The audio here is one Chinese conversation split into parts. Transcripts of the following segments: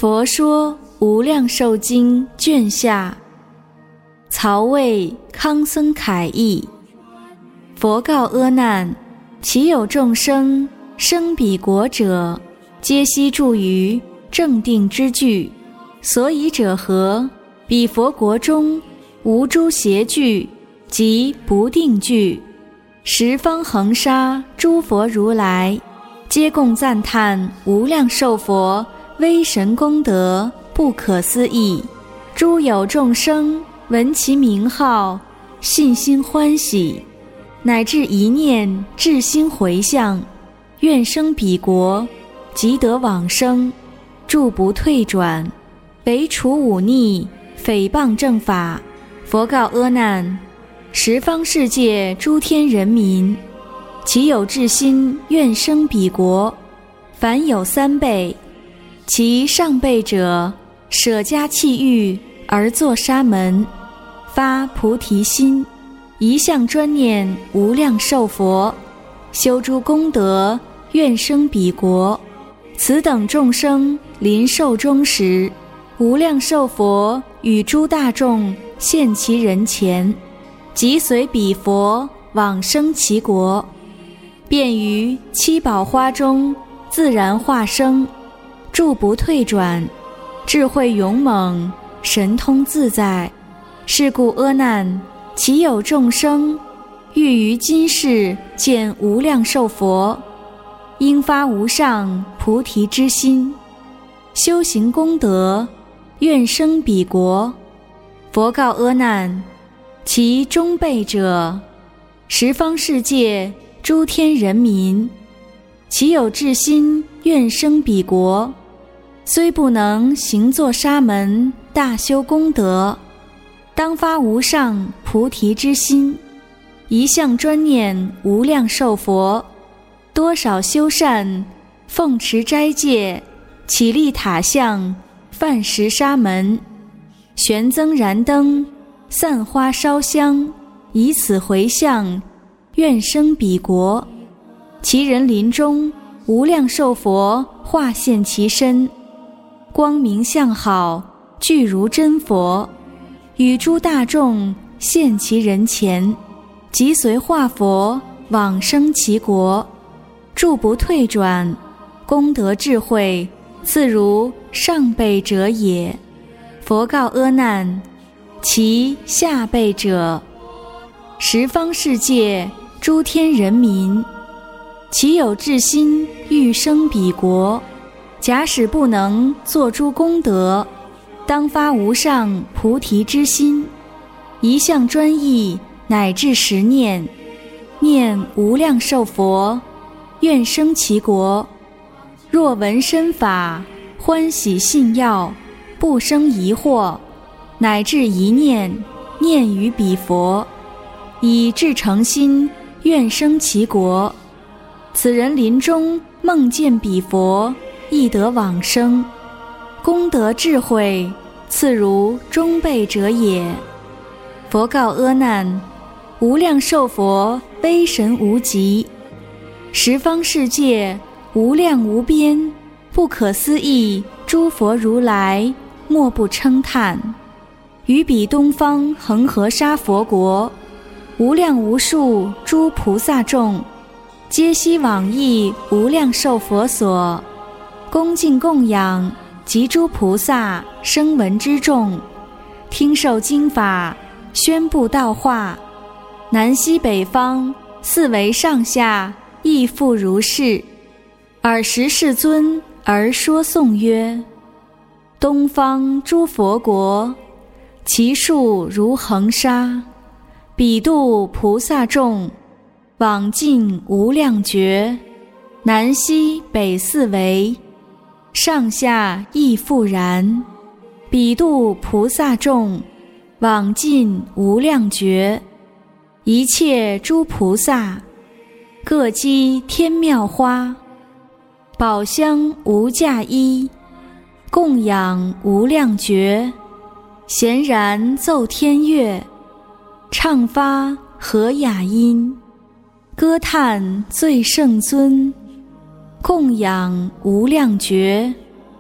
佛说无量寿经卷下，曹魏康僧楷译。佛告阿难：其有众生生彼国者，皆悉住于正定之具，所以者何？彼佛国中无诸邪具及不定具，十方恒沙诸佛如来，皆共赞叹无量寿佛威神功德不可思议。诸有众生闻其名号，信心欢喜，乃至一念至心回向，愿生彼国，即得往生，住不退转，唯除忤逆，诽谤正法。佛告阿难：十方世界诸天人民，其有至心愿生彼国，凡有三辈。其上辈者，舍家弃欲而作沙门，发菩提心，一向专念无量寿佛，修诸功德，愿生彼国。此等众生临寿终时，无量寿佛与诸大众现其人前，即随彼佛往生其国，便于七宝花中自然化生，住不退转，智慧勇猛，神通自在。是故阿难，其有众生欲于今世见无量寿佛，应发无上菩提之心，修行功德，愿生彼国。佛告阿难：其中辈者，十方世界诸天人民，其有至心愿生彼国，虽不能行作沙门大修功德，当发无上菩提之心，一向专念无量寿佛，多少修善，奉持斋戒，起立塔像，饭食沙门，悬增燃灯，散花烧香，以此回向，愿生彼国。其人临终，无量寿佛化现其身，光明相好，具如真佛，与诸大众现其人前，即随化佛往生其国，住不退转，功德智慧次如上辈者也。佛告阿难：其下辈者，十方世界诸天人民，其有至心欲生彼国，假使不能作诸功德，当发无上菩提之心，一向专意，乃至十念，念无量寿佛，愿生其国。若闻深法，欢喜信要，不生疑惑，乃至一念，念于彼佛，以至诚心，愿生其国。此人临终梦见彼佛，亦得往生，功德智慧次如中辈者也。佛告阿难：无量寿佛威神无极，十方世界无量无边，不可思议诸佛如来，莫不称叹。于彼东方恒河沙佛国，无量无数诸菩萨众，皆悉往诣无量寿佛所，恭敬供养，及诸菩萨声闻之众，听受经法，宣布道化。南西北方四维上下亦复如是。尔时世尊而说颂曰：东方诸佛国，其数如恒沙，彼度菩萨众，往尽无量觉。南西北四维，上下亦复然，彼度菩萨众，往尽无量觉。一切诸菩萨，各积天妙花，宝香无价衣，供养无量觉。咸然奏天乐，唱发和雅音，歌叹最胜尊，供养无量觉。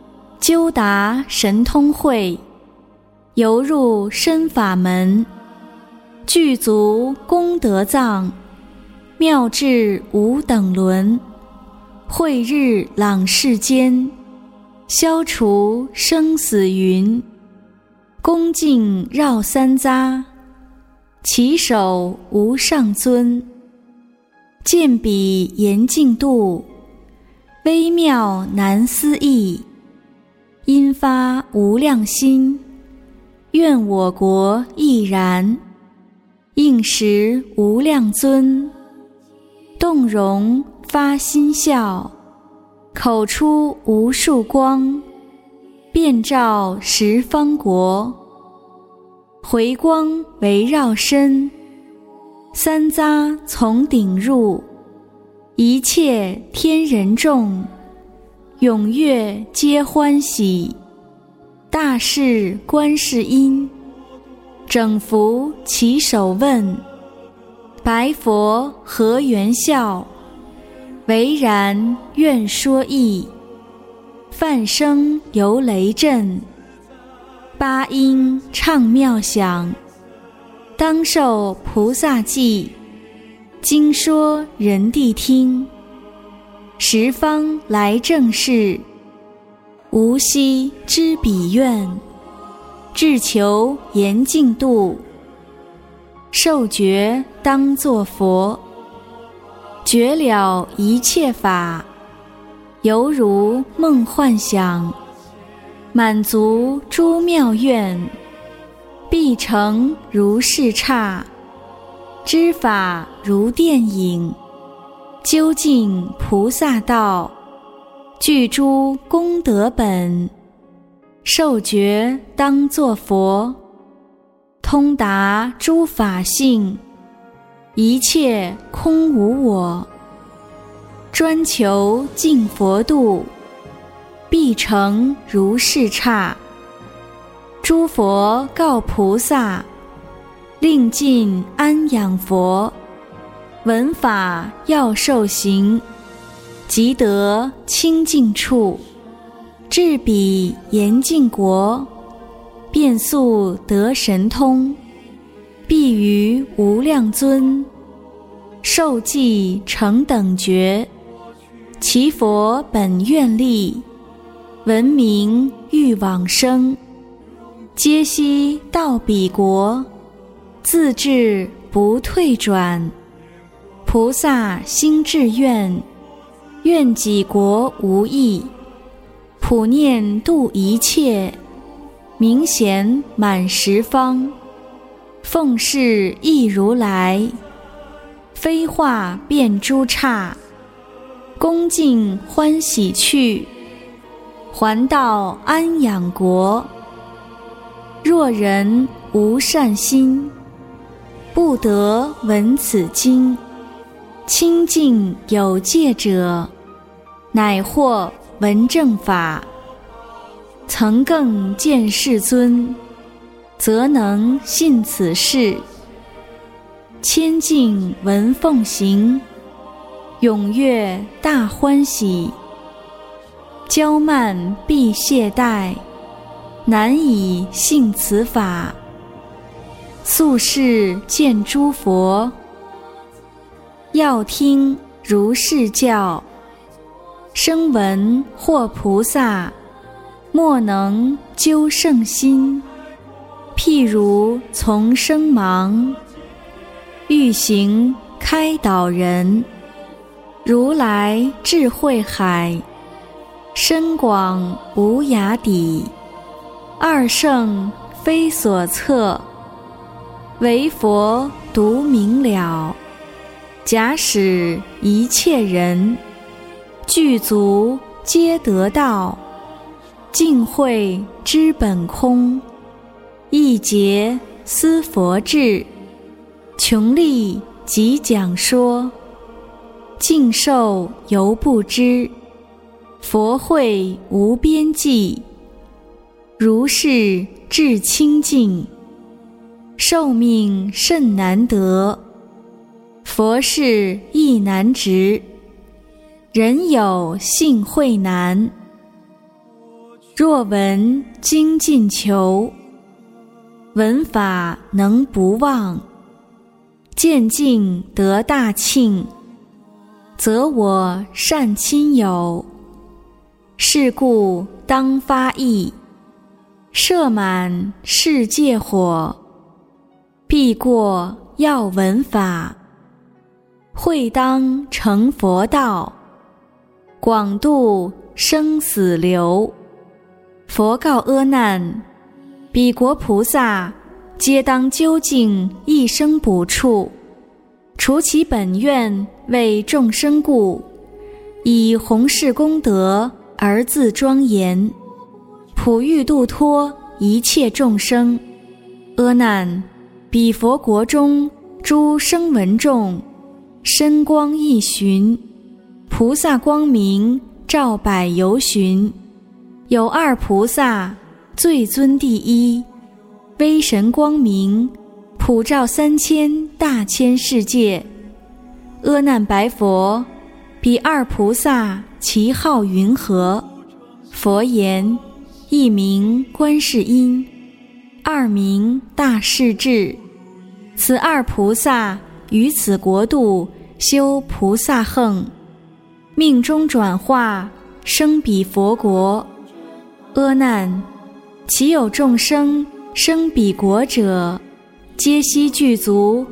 究达神通慧，游入深法门，具足功德藏，妙智无等伦，慧日朗世间，消除生死云。恭敬绕三匝，其首无上尊。见彼严净度，微妙难思议。因发无量心，愿我国亦然。应时无量尊，动容发心笑，口出无数光，遍照十方国。回光围绕身，三匝从顶入，一切天人众，踊跃皆欢喜。大士观世音，整服其手问，白佛何缘笑？唯然愿说意。梵声犹雷震，八音唱妙响，当受菩萨记，经说人谛听。十方来正事，无悉知彼愿，志求严净度，受觉当作佛。觉了一切法，犹如梦幻想，满足诸妙愿，必成如是刹。知法如电影，究竟菩萨道，具诸功德本，受觉当作佛。通达诸法性，一切空无我。专求尽佛度，必成如是刹。诸佛告菩萨，令尽安养佛。闻法要受行，即得清净处。至彼严净国，便速得神通。必于无量尊，受记成等觉。其佛本愿力，闻名欲往生。皆悉到彼国，自至不退转。菩萨心志愿，愿己国无异。普念度一切，明贤满十方。奉事亦如来，非化变诸刹。恭敬欢喜去，还到安养国。若人无善心，不得闻此经。清净有戒者，乃获闻正法。曾更见世尊，则能信此事。千境闻奉行，踊跃大欢喜。骄慢必懈怠，难以信此法。宿世见诸佛，要听如是教。声闻或菩萨，莫能究圣心。譬如从生盲，欲行开导人。如来智慧海，深广无涯底。二圣非所测，唯佛独明了。假使一切人，具足皆得道。尽慧知本空，一劫思佛智。穷力即讲说，尽受犹不知。佛慧无边际，如是至清净。寿命甚难得，佛事亦难执。人有幸慧难， 若闻精进求，闻法能不忘，见境得大庆，则我善亲友。是故当发意，摄满世界火，必过要闻法，会当成佛道，广度生死流。佛告阿难：彼国菩萨皆当究竟一生补处，除其本愿为众生故，以弘誓功德而自庄严，普欲度脱一切众生。阿难，彼佛国中诸声闻众，身光一循，菩萨光明照百由旬。有二菩萨最尊第一，威神光明普照3000大千世界。阿难白佛：彼二菩萨其号云何？佛言：一名观世音，二名大势至。此二菩萨于此国度修菩萨行，命中转化生彼佛国。阿难，其有众生生彼国者，皆悉具足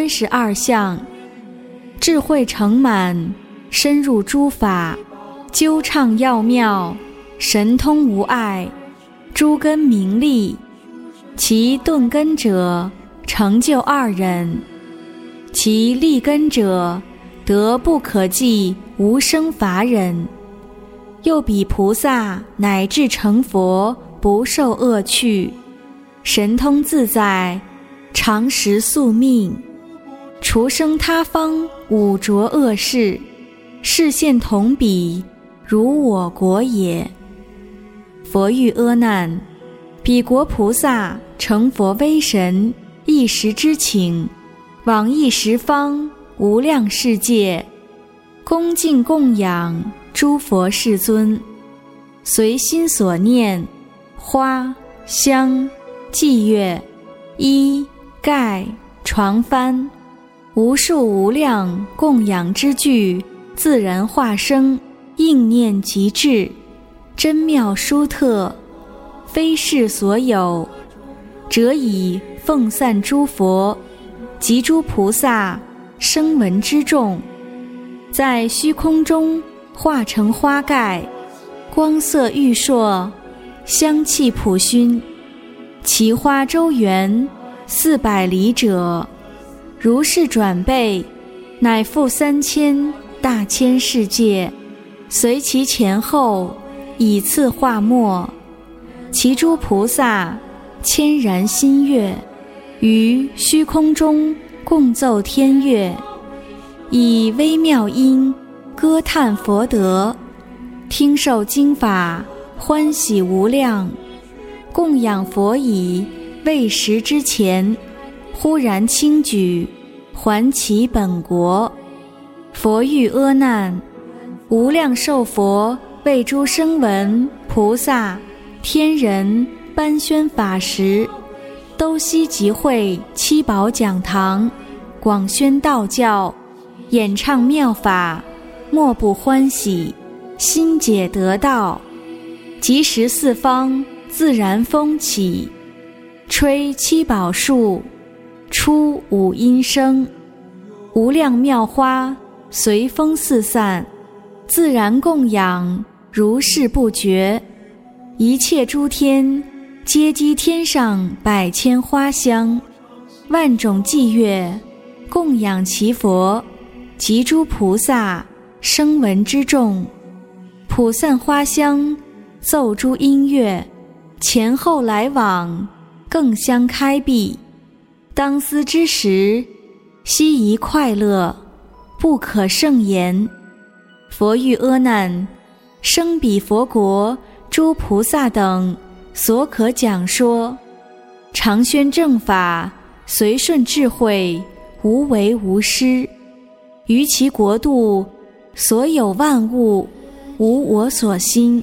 32相，智慧成满，深入诸法，究畅要妙，神通无碍，诸根明利。其顿根者成就2人，其立根者得不可计无生法忍。又彼菩萨乃至成佛，不受恶趣，神通自在，常时宿命，除生他方五浊恶世，示现同彼，如我国也。佛欲阿难：彼国菩萨成佛威神，一时之请，往诣十方无量世界，恭敬供养诸佛世尊，随心所念，花香伎乐衣盖床幡，无数无量供养之具，自然化生，应念即至，真妙殊特，非世所有，则以奉散诸佛及诸菩萨声闻之众，在虚空中化成花盖，光色玉烁，香气普熏，其花周圆400里者，如是转背，乃复3000大千世界，随其前后，以次化末。其诸菩萨谦然心悦，于虚空中共奏天乐，以微妙音歌叹佛德，听受经法，欢喜无量。供养佛已未时之前，忽然轻举，还其本国。佛欲阿难：无量寿佛为诸声闻菩萨天人颁宣法时，都悉集会七宝讲堂，广宣道教，演唱妙法，莫不欢喜，心解得道。即时四方自然风起，吹七宝树，出五音声，无量妙花随风四散，自然供养，如是不绝。一切诸天皆积天上100千花香，万种伎乐，供养其佛及诸菩萨声闻之众，普散花香，奏诸音乐，前后来往，更相开闭。当思之时，悉宜快乐，不可胜言。佛欲阿难：生彼佛国诸菩萨等所可讲说，常宣正法，随顺智慧，无为无失。于其国度，所有万物无我所心，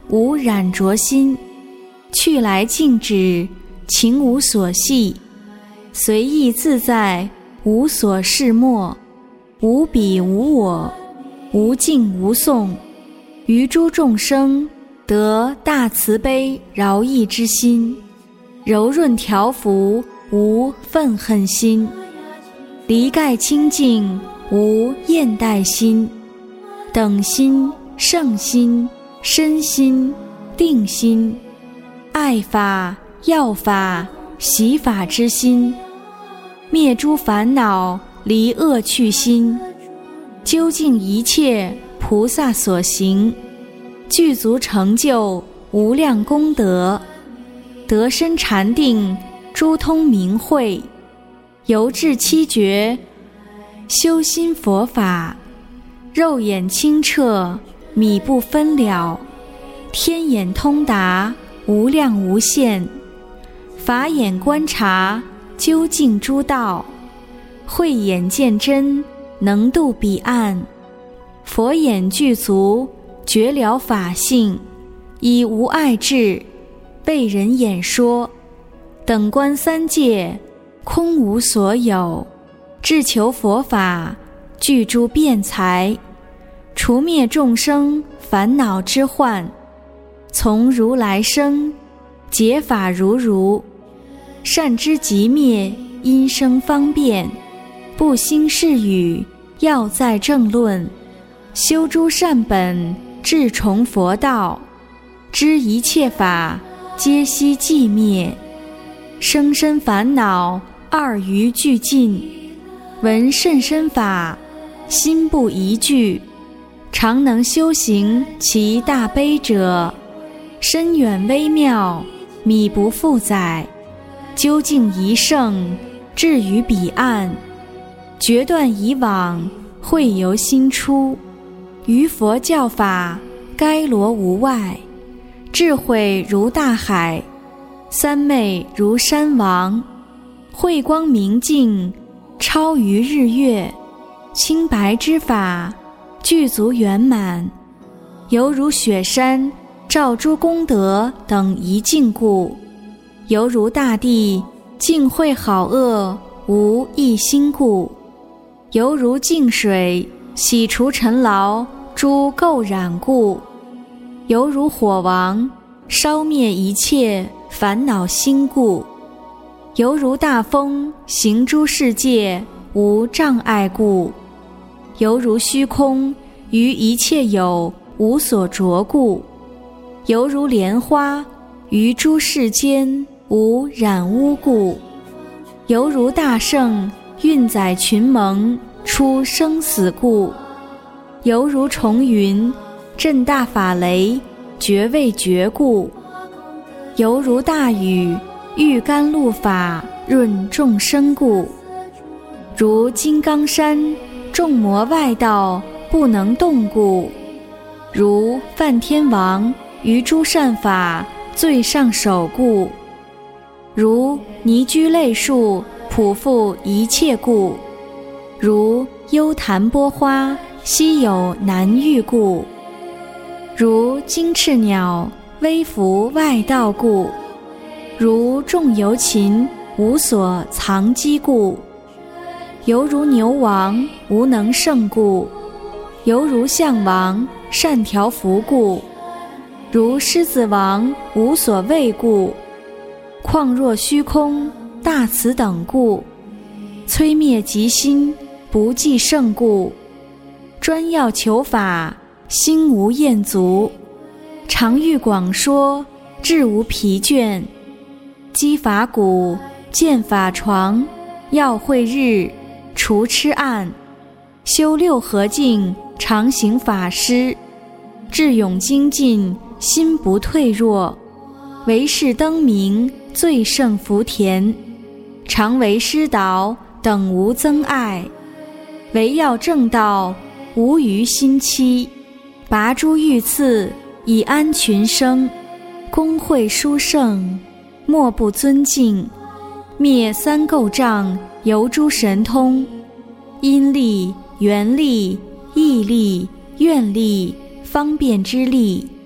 无染着心，去来静止，情无所系，随意自在，无所事莫，无彼无我，无尽无讼，于诸众生得大慈悲饶益之心，柔润调伏，无愤恨心，离盖清净，无厌怠心，等心、胜心、身心、定心，爱法、要法、习法之心，灭诸烦恼，离恶趣心，究竟一切菩萨所行，具足成就无量功德，得身禅定，诸通明慧，由至七觉，修心佛法，肉眼清澈，米不分了，天眼通达，无量无限，法眼观察，究竟诸道，慧眼见真，能度彼岸，佛眼具足，觉了法性，以无碍智，为人演说，等观三界，空无所有，至求佛法，具诸辩才，除灭众生烦恼之患，从如来生，解法如，善知即灭，因生方便，不兴是语，要在正论，修诸善本，至崇佛道，知一切法，皆悉寂灭，生身烦恼，二余俱尽，闻甚深法，心不疑惧，常能修行其大悲者，深远微妙，米不复载，究竟一圣，至于彼岸，决断以往，慧由心出，于佛教法，该罗无外，智慧如大海，三昧如山王，慧光明净，超于日月，清白之法，具足圆满，犹如雪山，照诸功德等一境故，犹如大地，净慧好恶，无一心故，犹如净水，洗除尘劳，诸垢染故，犹如火王，烧灭一切烦恼心故，犹如大风，行诸世界，无障碍故，犹如虚空，于一切有，无所着故，犹如莲花，于诸世间，无染污故，犹如大圣，运载群蒙，出生死故，犹如重云，震大法雷，绝未绝故，犹如大雨，欲甘露法，润众生故，如金刚山，众魔外道，不能动故，如梵天王，于诸善法，最上首故，如尼居类树，普覆一切故，如幽檀波花，稀有难遇故，如金翅鸟，微服外道故，如众游禽，无所藏积故，犹如牛王，无能胜故，犹如象王，善调伏故，如狮子王，无所畏故，况若虚空，大慈等故，摧灭极心，不计胜故，专要求法，心无厌足，常欲广说，志无疲倦，积法鼓，建法床，要会日，除痴暗，修六合境，常行法师，智勇精进，心不退弱，为是灯明，最胜福田，常为师导，等无增碍，唯要正道，无余心期，拔诸欲刺，以安群生，功慧殊胜，莫不尊敬，灭三垢障，游诸神通，因力、缘力、义力、愿力、方便之力，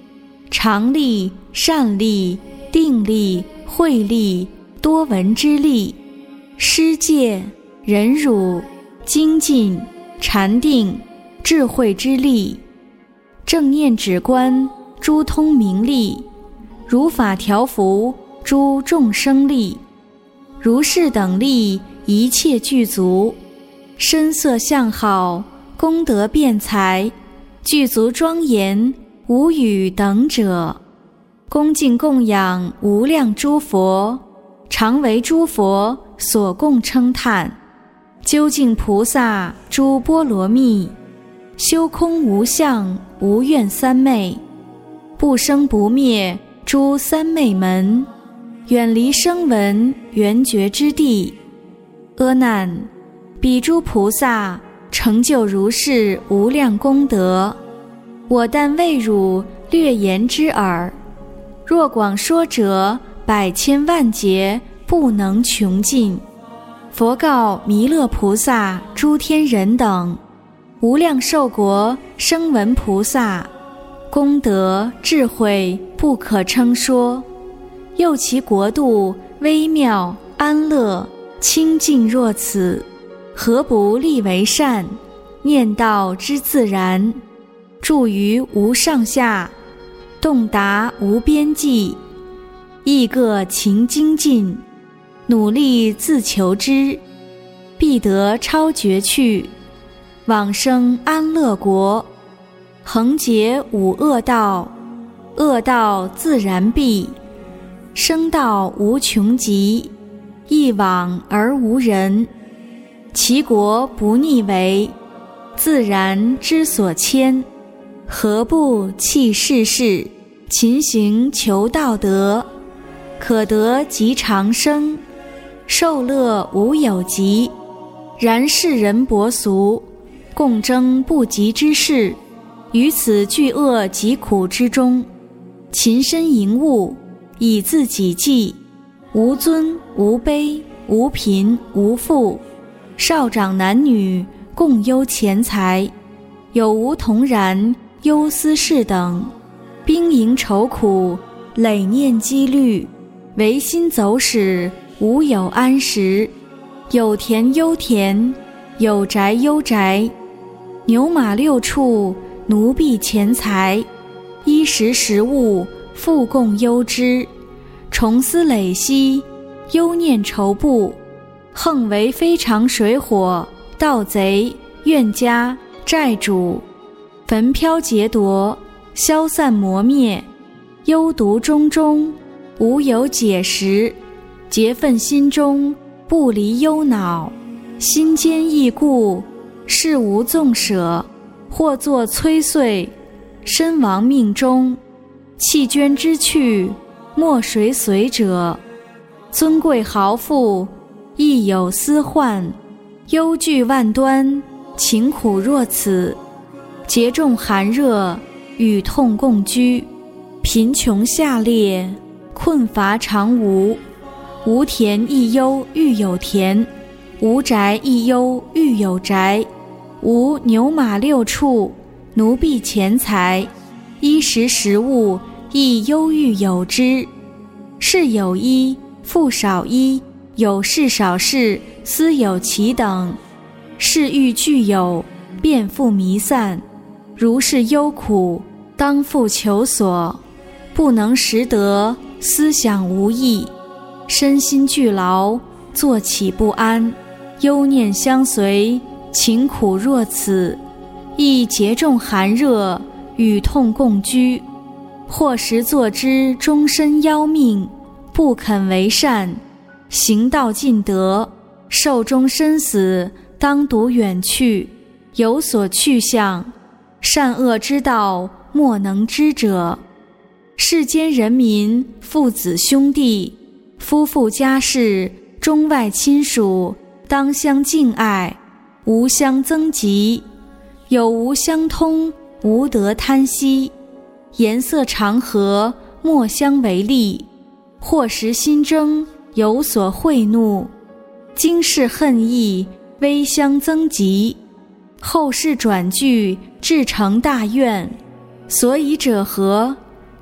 常力、善力、定力、慧力、多闻之力、施戒、忍辱、精进、禅定、智慧之力、正念止观诸通明力、如法调伏诸众生力，如是等力一切具足，身色相好，功德辩才，具足庄严，无与等者。恭敬供养无量诸佛，常为诸佛所供称叹。究竟菩萨诸波罗蜜，修空无相无愿三昧，不生不灭诸三昧门，远离声闻缘觉之地。阿难，彼诸菩萨成就如是无量功德，我但为汝略言之耳。若广说者，百千万劫不能穷尽。佛告弥勒菩萨、诸天人等：无量寿国声闻菩萨，功德智慧不可称说，又其国度微妙安乐清净若此，何不立为善？念道之自然，住于无上下，洞达无边际，亦各勤精进，努力自求之，必得超绝趣，往生安乐国。恒劫五恶道，恶道自然避，生道无穷极，一往而无人。其国不逆为，自然之所牵，何不弃世事，勤行求道德？可得极长生，受乐无有极。然世人薄俗，共争不及之事，于此巨恶极苦之中，勤身营务，以自己济，无尊无卑，无贫无富，少长男女共忧钱财，有无同然忧思事等，兵营愁苦，累念积虑，唯心走使，无有安时。有田忧田，有宅忧宅，牛马六畜，奴婢钱财，衣食食物，复共忧之。重思累息，忧念愁怖，横为非常水火，盗贼、怨家、债主，焚飘劫夺，消散磨灭，忧毒中中，无有解食，结愤心中，不离忧恼，心坚意固，事无纵舍，或作摧碎，身亡命中，弃捐之去，莫谁随者。尊贵豪富，亦有私患，忧惧万端，情苦若此。劫众寒热，与痛共居，贫穷下劣，困乏常无。无田亦忧欲有田，无宅亦忧欲有宅，无牛马六畜，奴婢钱财，衣食食物，亦忧欲有之。事有一，复少一，有事少事，思有其等。事欲具有，便复弥散。如是忧苦，当复求索，不能识得，思想无益，身心俱劳，坐起不安，忧念相随，情苦若此。亦劫众寒热，与痛共居，或时作之终身夭命，不肯为善，行道尽德，寿终身死，当独远去，有所去向，善恶之道，莫能知者。世间人民，父子兄弟，夫妇家事，中外亲属，当相敬爱，无相增疾，有无相通，无得贪惜。颜色常和，莫相为利，或时心争，有所恚怒。今世恨意，微相增疾，后世转句，至成大怨。所以者何？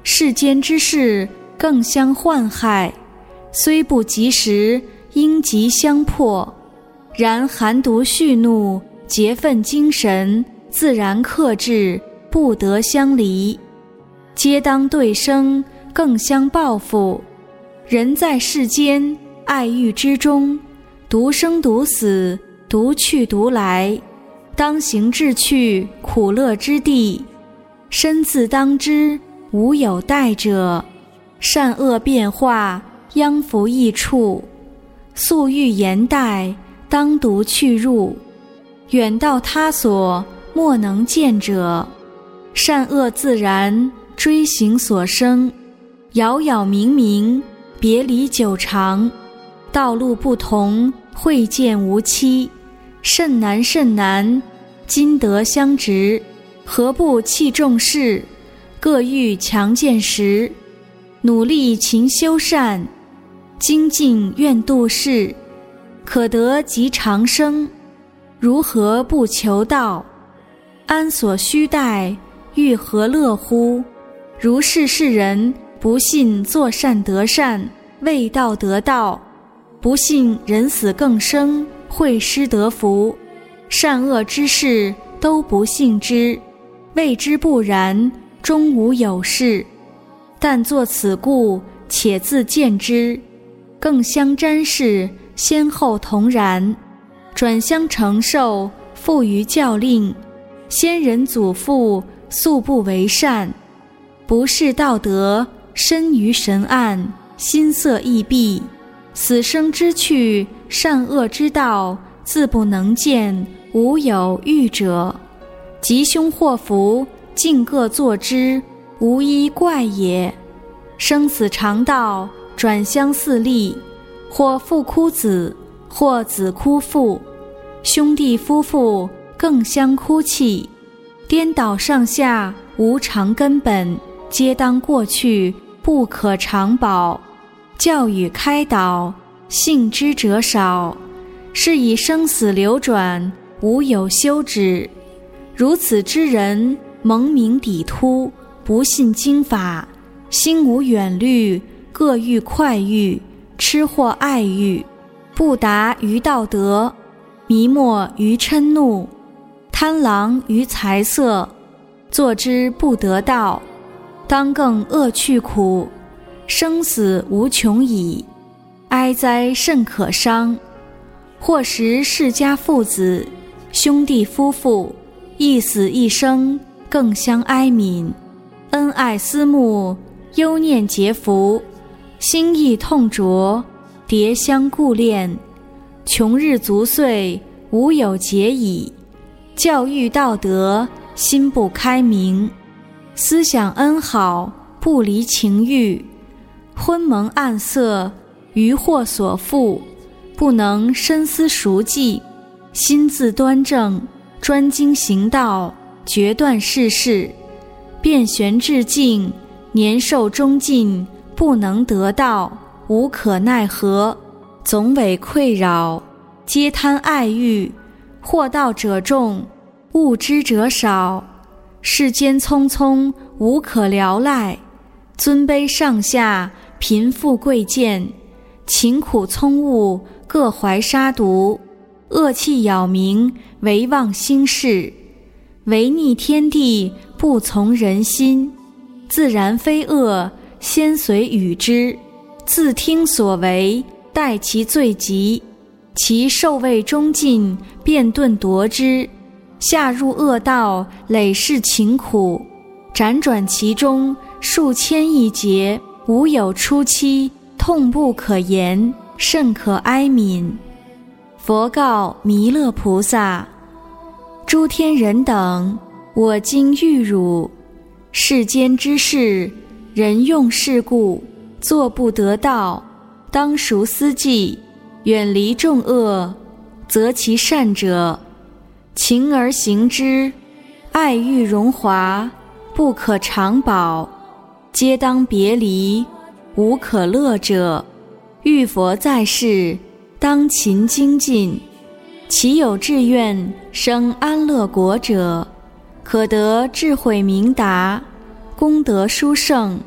世间之事更相患害，虽不及时，应急相迫。然寒毒蓄怒，结愤精神，自然克制，不得相离。皆当对生，更相报复。人在世间，爱欲之中，独生独死，独去独来，当行志去，苦乐之地。身自当之，无有待者。善恶变化，殃福益处。素欲言待，当独去入。远到他所，莫能见者。善恶自然，追行所生。杳杳冥冥，别离久长。道路不同，会见无期。甚难甚难，今得相执。何不弃众事，各欲强健时。努力勤修善，精进愿度世。可得即长生，如何不求道？安所须待，欲何乐乎？如是世人，不信作善得善，为道得道；不信人死更生，会失得福。善恶之事，都不信之，谓之不然，终无有事。但作此故，且自见之，更相沾视，先后同然。转相承受，复于教令。先人祖父，素不为善。不是道德，身于神暗，心色异闭。死生之趣，善恶之道，自不能见，无有欲者。吉凶祸福，尽各作之，无一怪也。生死常道，转相似立，或父哭子，或子哭父。兄弟夫妇，更相哭泣。颠倒上下，无常根本，皆当过去，不可长保。教育开导，信之者少。是以生死流转，无有休止。如此之人，蒙名抵突，不信经法，心无远虑，各欲快欲，痴或爱欲，不达于道德，迷没于嗔怒，贪狼于财色，作之不得道。当更恶去苦，生死无穷矣，哀哉甚可伤。或时世家父子，兄弟夫妇，一死一生，更相哀悯。恩爱思慕，忧念结福，心意痛灼，迭相顾恋。穷日足岁，无有节矣。教育道德，心不开明。思想恩好，不离情欲。昏蒙暗色，余祸所缚，不能深思熟计。心自端正，专精行道，决断世事。遍旋至尽，年寿终尽，不能得道，无可奈何。总委困扰，皆贪爱欲。惑道者众，悟之者少。世间匆匆，无可聊赖。尊卑上下，贫富贵贱，勤苦聪悟，各怀杀毒。恶气咬民，唯忘心事。违逆天地，不从人心。自然非恶，先随与之。自听所为，待其罪极。其受位终尽，便顿夺之。下入恶道，累世勤苦。辗转其中，数千亿劫，无有出期，痛不可言，甚可哀悯。佛告弥勒菩萨：诸天人等，我今欲汝。世间之事，人用事故，做不得道，当熟思计，远离众恶，择其善者，勤而行之。爱欲荣华，不可长保，皆当别离，无可乐者。欲佛在世，当勤精进。其有志愿生安乐国者，可得智慧明达，功德殊胜，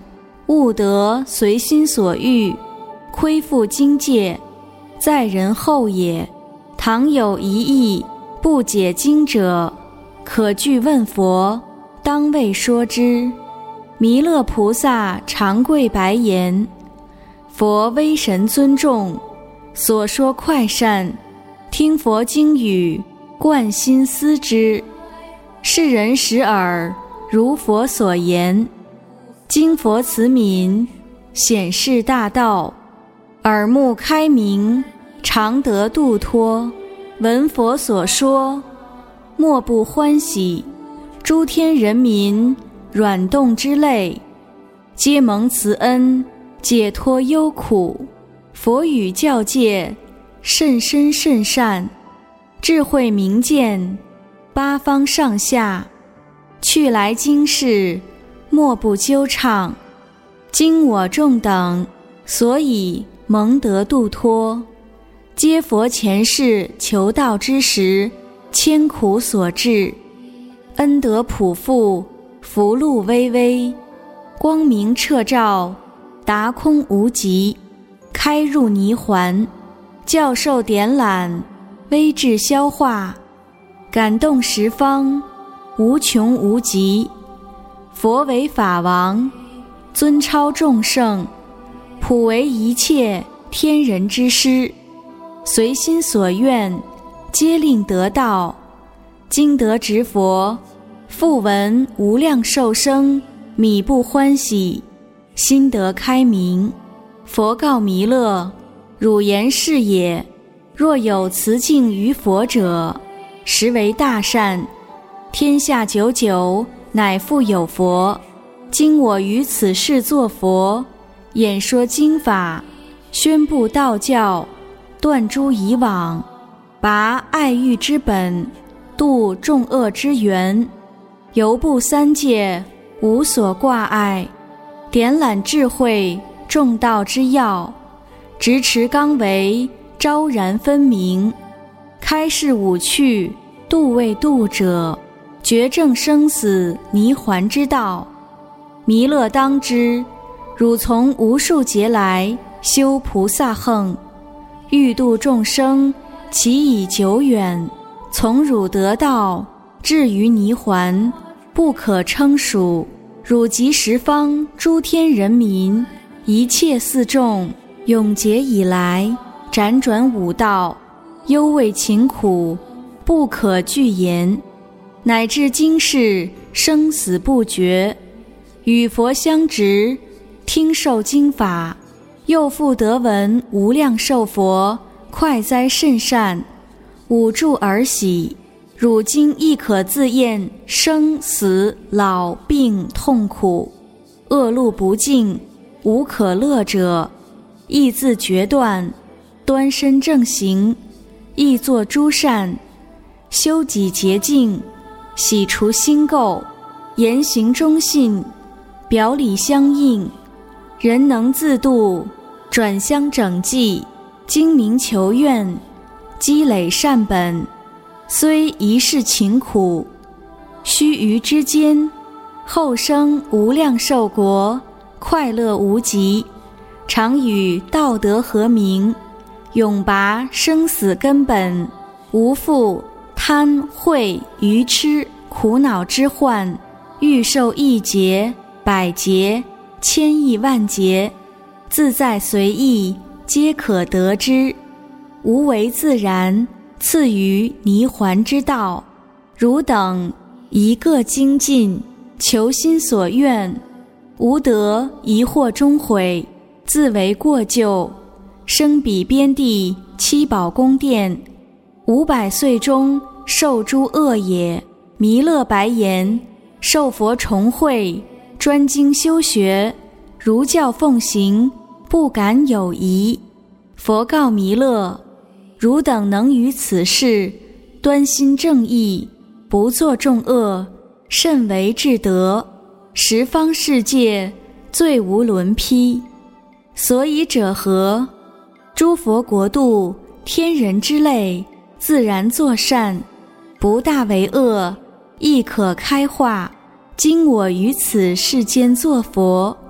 悟得随心所欲，恢复境界，在人后也。倘有一义不解经者，可具问佛，当为说之。弥勒菩萨长跪白言：佛威神尊重，所说快善，听佛经语，贯心思之。世人识耳，如佛所言，经佛慈悯，显示大道，耳目开明，常得度脱。闻佛所说，莫不欢喜。诸天人民软动之泪，皆蒙慈恩，解脱忧苦。佛语教戒，甚深甚善，智慧明见，八方上下，去来经世，莫不究畅。今我众等所以蒙得度脱，皆佛前世求道之时，千苦所致，恩德普覆，福禄巍巍，光明彻照，达空无极，开入泥环，教授点览，威智消化，感动十方，无穷无极。佛为法王，尊超众圣，普为一切天人之师，随心所愿，皆令得道。今得值佛，复闻无量寿生，米不欢喜，心得开明。佛告弥勒：汝言是也。若有慈敬于佛者，实为大善。天下久久，乃复有佛。今我于此世作佛，演说经法，宣布道教，断诸以往，拔爱欲之本，度众恶之源，游步三界，无所挂碍，点览智慧，众道之要，执持纲维，昭然分明，开示五趣，度为度者，决证生死泥环之道。弥勒当知，汝从无数劫来修菩萨行，欲度众生，其已久远。从汝得道，至于泥环，不可称数。汝及十方诸天人民，一切四众，永劫以来，辗转五道，忧畏勤苦，不可具言。乃至今世生死不绝，与佛相执，听受经法，又复得闻无量寿佛，快哉甚善，捂住而喜。汝今亦可自验生死老病痛苦，恶路不尽，无可乐者，亦自决断，端身正行，亦作诸善，修己洁净，洗除心垢，言行忠信，表里相应，人能自度，转相整济，精明求愿，积累善本，虽一世勤苦，须臾之间，后生无量寿国，快乐无极，常与道德和鸣，永拔生死根本，无复贪恚愚痴苦恼之患，欲受一劫百劫千亿万劫，自在随意，皆可得之。无为自然，赐于泥环之道。汝等一个精进，求心所愿，无得疑惑终悔，自为过咎，生彼边地七宝宫殿，500岁中受诸恶也。弥勒白言：受佛重会，专精修学，如教奉行，不敢有疑。佛告弥勒：汝等能于此世端心正义，不作众恶，甚为至德，十方世界最无伦披。所以者何？诸佛国度，天人之类，自然作善，不大为恶，亦可开化。今我于此世间作佛，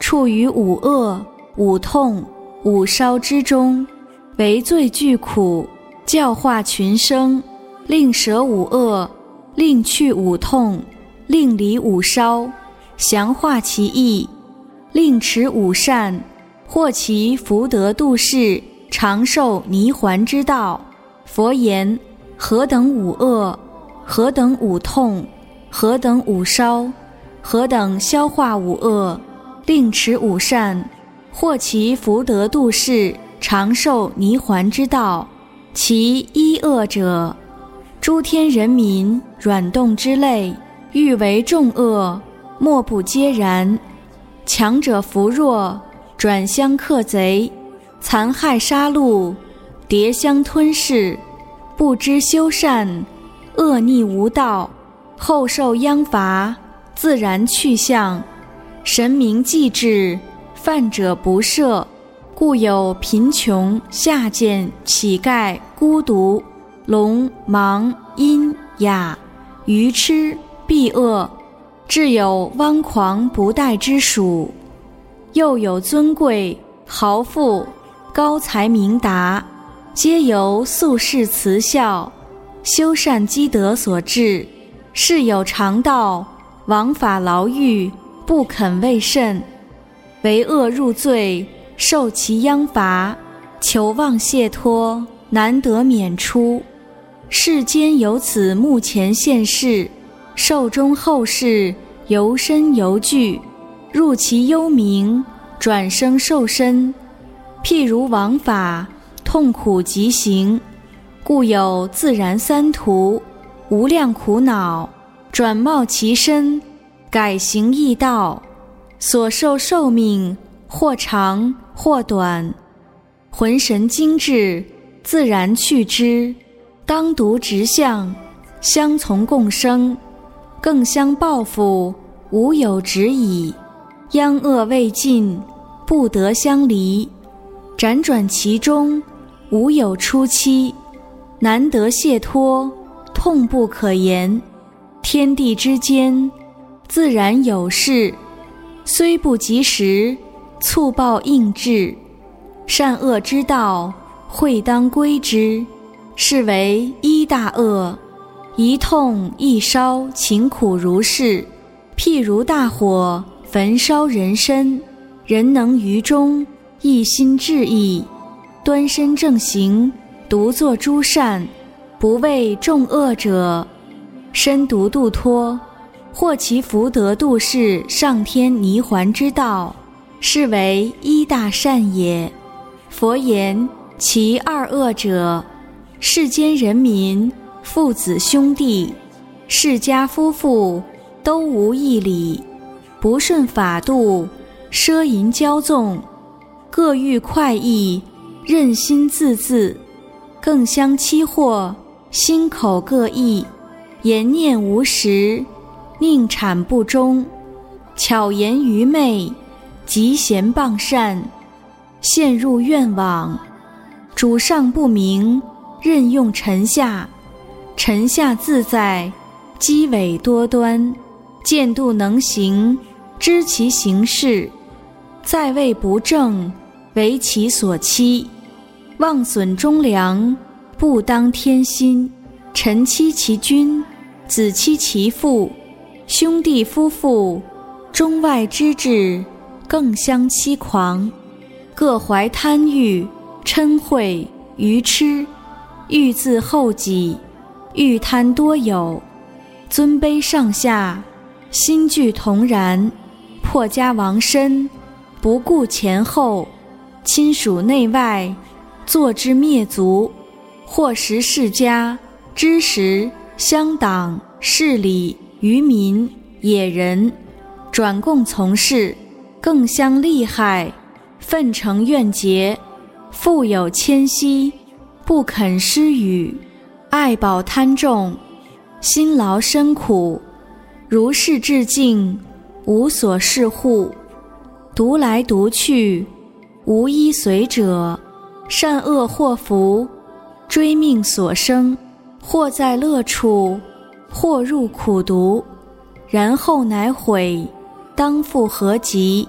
处于五恶、五痛、五烧之中，为最具苦，教化群生，令舍五恶，令去五痛，令离五烧，详化其意，令持五善，获其福德度世，长寿泥环之道。佛言：何等五恶？何等五痛？何等五烧？何等消化五恶？令持五善，获其福德度世，长寿泥环之道。其一恶者，诸天人民软动之类，欲为众恶，莫不皆然。强者扶弱，转相克贼，残害杀戮，迭相吞噬，不知修善，恶逆无道，后受殃罚，自然去向。神明既至，犯者不赦，故有贫穷、下贱、乞丐、孤独、聋、盲、阴、哑、愚痴、避恶，至有汪狂不待之属。又有尊贵、豪富、高才明达，皆由宿世慈孝、修善积德所致，是有常道，枉法牢狱，不肯为甚，为恶入罪，受其殃罚，求望解脱，难得免出。世间有此目前现世，寿终后世，由身由惧，入其幽冥，转生受身。譬如枉法，痛苦极行，故有自然三途，无量苦恼，转冒其身，改行异道，所受寿命或长或短，魂神精致，自然去之。当独直相，相从共生，更相报复，无有止矣。殃恶未尽，不得相离，辗转其中，无有出期，难得解脱，痛不可言。天地之间，自然有事，虽不及时，促报应至。善恶之道，会当归之，是为一大恶。一痛一烧，情苦如是。譬如大火焚烧人身，人能于中一心致意，端身正行，独作诸善，不为众恶者，身独度脱，获其福德度世上天泥环之道，是为一大善也。佛言：其二恶者，世间人民父子兄弟、世家夫妇都无义理，不顺法度，奢淫骄纵，各欲快意，任心自恣，更相欺惑，心口各异，言念无实，宁产不忠，巧言愚昧，嫉贤谤善，陷入怨网。主上不明，任用臣下，臣下自在，机伪多端，见度能行，知其行事，在位不正，为其所欺，妄损忠良，不当天心。臣欺其君，子欺其父，兄弟夫妇，中外之至，更相欺狂，各怀贪欲、嗔恚、愚痴，欲自厚己，欲贪多有，尊卑上下，心俱同然，破家亡身，不顾前后，亲属内外，作之灭族，或食世家、知识、乡党、势理、渔民、野人，转共从事，更相利害，愤成怨结，富有谦息，不肯施予，爱宝贪重，辛劳深苦，如是至尽，无所事护，独来独去，无依随者，善恶祸福，追命所生，或在乐处，或入苦毒，然后乃悔，当复何及？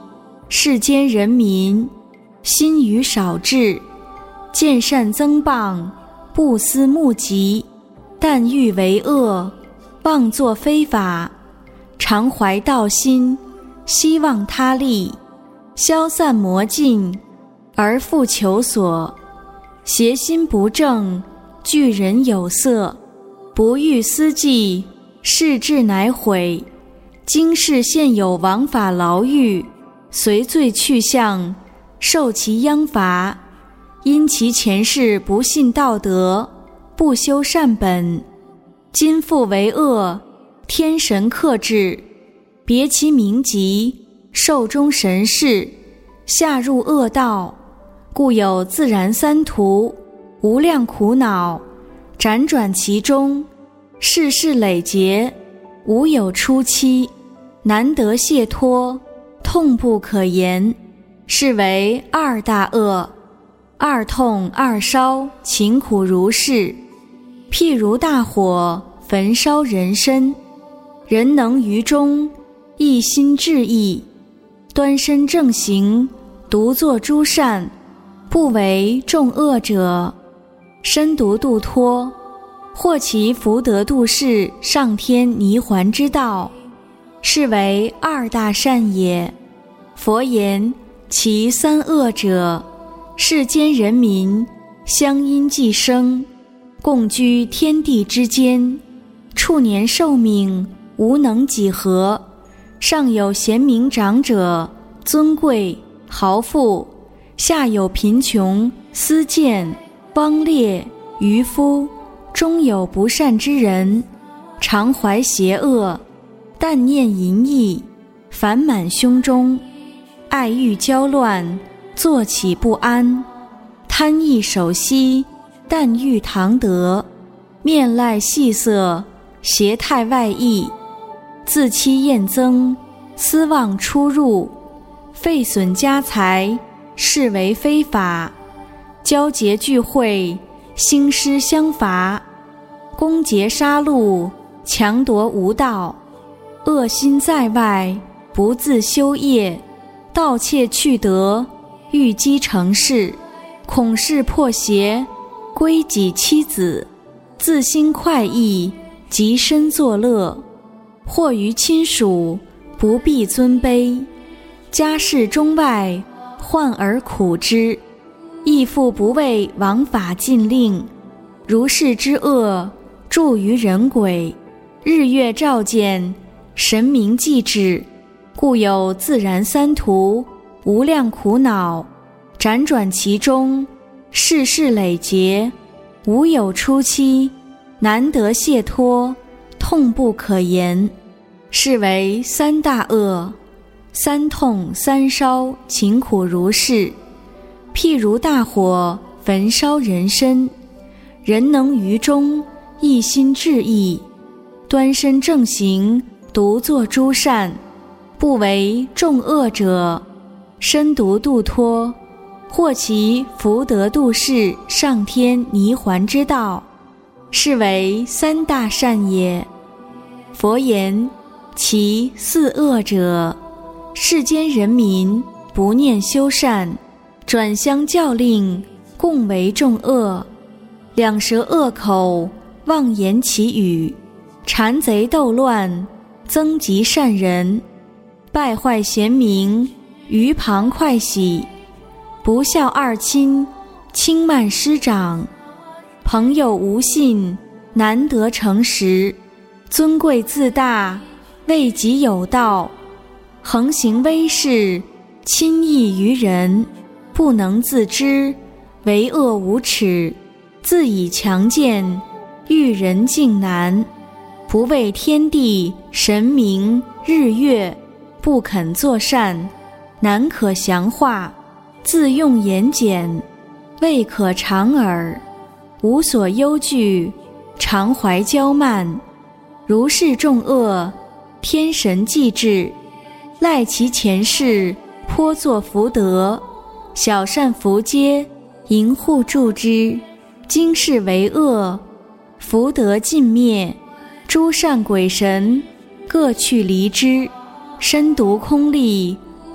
世间人民心语少志，见善增谤，不思目疾，但欲为恶，妄作非法，常怀道心，希望他利，消散魔尽，而复求索。邪心不正，拒人有色，不欲思计，事志乃毁。今世现有王法牢狱，随罪去向，受其殃罚。因其前世不信道德，不修善本，今复为恶，天神克制，别其名籍，寿终神世，下入恶道，故有自然三途，无量苦恼，辗转其中，世事累劫，无有出期，难得解脱，痛不可言，是为二大恶。二痛二烧，勤苦如是。譬如大火焚烧人身，人能于中一心致意，端身正行，独作诸善，不为众恶者，身独度脱，获其福德度世上天泥环之道，是为二大善也。佛言其三恶者，世间人民相因寄生，共居天地之间，处年寿命无能几何，上有贤明长者尊贵豪富，下有贫穷私贱汪劣渔夫，中有不善之人，常怀邪恶，但念淫逸，烦满胸中，爱欲交乱，坐起不安，贪意守息，但欲堂得，面赖细色，邪态外溢，自欺厌增，私妄出入，废损家财，视为非法，交结聚会，兴师相伐，攻劫杀戮，强夺无道，恶心在外，不自修业，盗窃去德，欲积成事，恐事破邪，归己妻子，自心快意，极身作乐，或于亲属，不必尊卑，家事中外，患而苦之，亦复不为王法禁令，如是之恶，著于人鬼，日月照见，神明记止，故有自然三途，无量苦恼，辗转其中，世事累劫，无有出期，难得解脱，痛不可言，是为三大恶。三痛三烧，勤苦如是。譬如大火焚烧人身，人能于中一心致意，端身正行，独作诸善，不为众恶者，身独度脱，获其福德度世上天泥环之道，是为三大善也。佛言其四恶者，世间人民不念修善，转相教令，共为众恶，两舌恶口，妄言其语，谗贼斗乱，增极善人，败坏贤明，于旁快喜，不孝二亲，轻慢师长，朋友无信，难得诚实，尊贵自大，为己有道，横行威势，亲易于人，不能自知，为恶无耻，自以强健，遇人敬难，不为天地神明日月，不肯作善，难可详化，自用言简，未可长耳，无所忧惧，常怀骄慢，如是众恶，天神记制，赖其前世，颇作福德，小善福皆营护助之，今世为恶，福德尽灭，诸善鬼神各去离之，身独空立，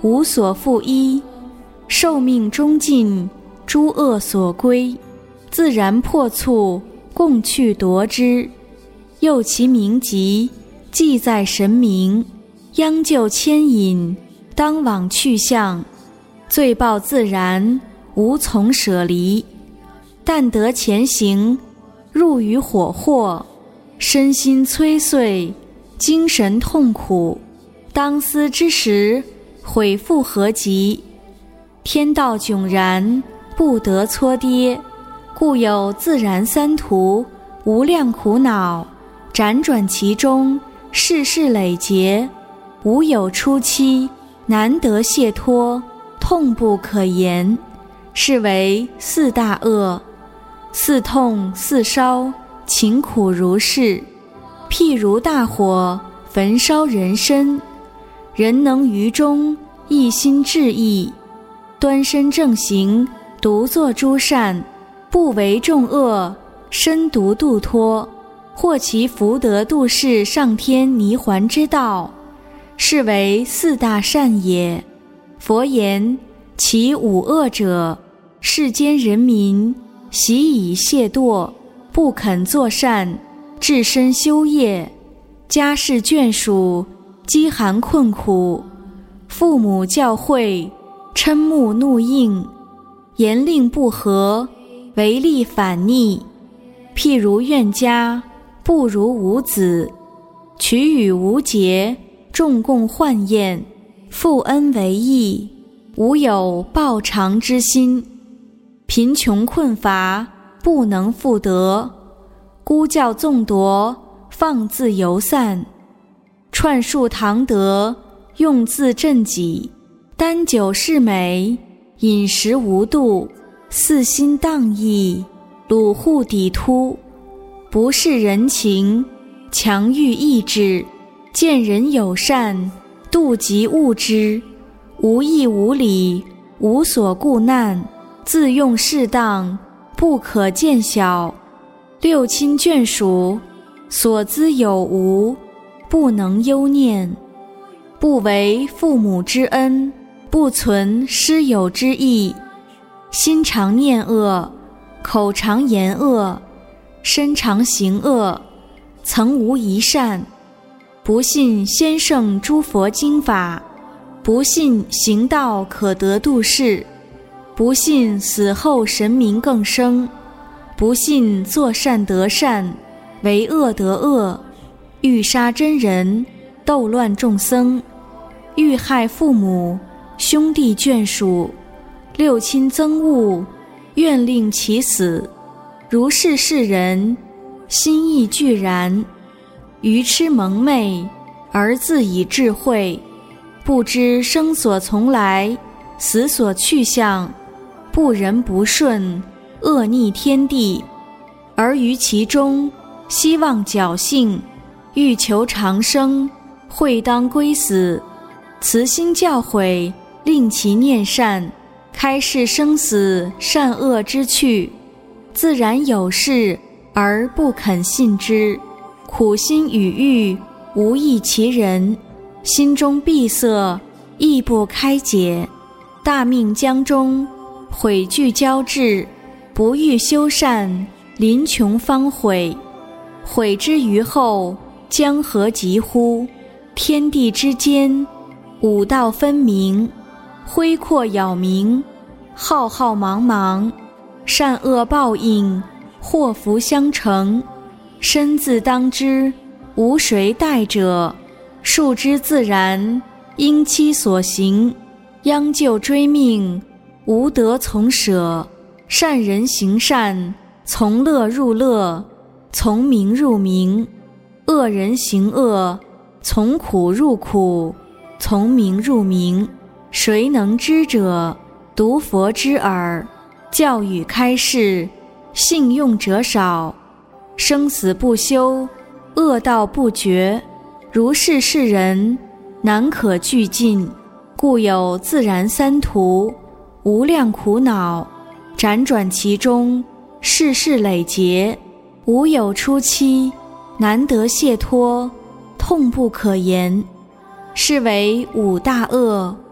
无所复依，寿命终尽，诸恶所归，自然破促，共去夺之。又其名籍，记在神明，央就牵引，当往去向，罪报自然，无从舍离。但得前行，入于火祸，身心摧碎，精神痛苦，当思之时，悔复何及？天道迥然，不得搓跌，故有自然三途，无量苦恼，辗转其中，世事累劫，无有出期，难得解脱，痛不可言，是为四大恶。似痛似烧，情苦如是，譬如大火焚烧人身，人能于中一心致意，端身正行，独作诸善，不为众恶，身独度脱，获其福德度世上天泥环之道，是为四大善也。佛言：其五恶者，世间人民习以懈惰，不肯作善，置身修业，家事眷属，饥寒困苦，父母教诲，嗔目怒应，言令不合，违例反逆。譬如怨家，不如无子，取与无节，众共患宴，负恩为义，无有报偿之心。贫穷困乏，不能复得，孤教纵夺，放自游散，串述堂德，用字振己，丹酒是美，饮食无度，四心荡逸，鲁户抵突，不视人情，强欲意志，见人友善，妒疾恶之，无义无理，无所顾难，自用适当，不可见小，六亲眷属，所资有无，不能忧念，不为父母之恩，不存师友之义，心常念恶，口常言恶，身常行恶，曾无一善。不信先圣诸佛经法，不信行道可得度世，不信死后神明更生，不信作善得善，为恶得恶，欲杀真人，斗乱众僧，欲害父母，兄弟眷属，六亲憎恶，愿令其死。如是世人，心意俱然，愚痴蒙昧，而自以智慧，不知生所从来，死所去向，不仁不顺，恶逆天地，而于其中希望侥幸，欲求长生，会当归死。慈心教诲，令其念善，开示生死善恶之趣，自然有事而不肯信之，苦心与欲，无益其人，心中闭塞，亦不开解，大命将终，悔惧交至，不欲修善，临穷方悔，悔之于后，将何及乎？天地之间，五道分明，恢阔杳冥，浩浩茫茫，善恶报应，祸福相承，身自当之，无谁代者，数之自然，因其所行，央就追命，无得从舍。善人行善，从乐入乐，从名入名；恶人行恶，从苦入苦，从名入名。谁能知者？独佛知耳。教语开示，信用者少。生死不休，恶道不绝，如是世人，难可俱尽。故有自然三途，无量苦恼，辗转其中，世事累劫，无有出期，难得解脱，痛不可言，是为五大恶。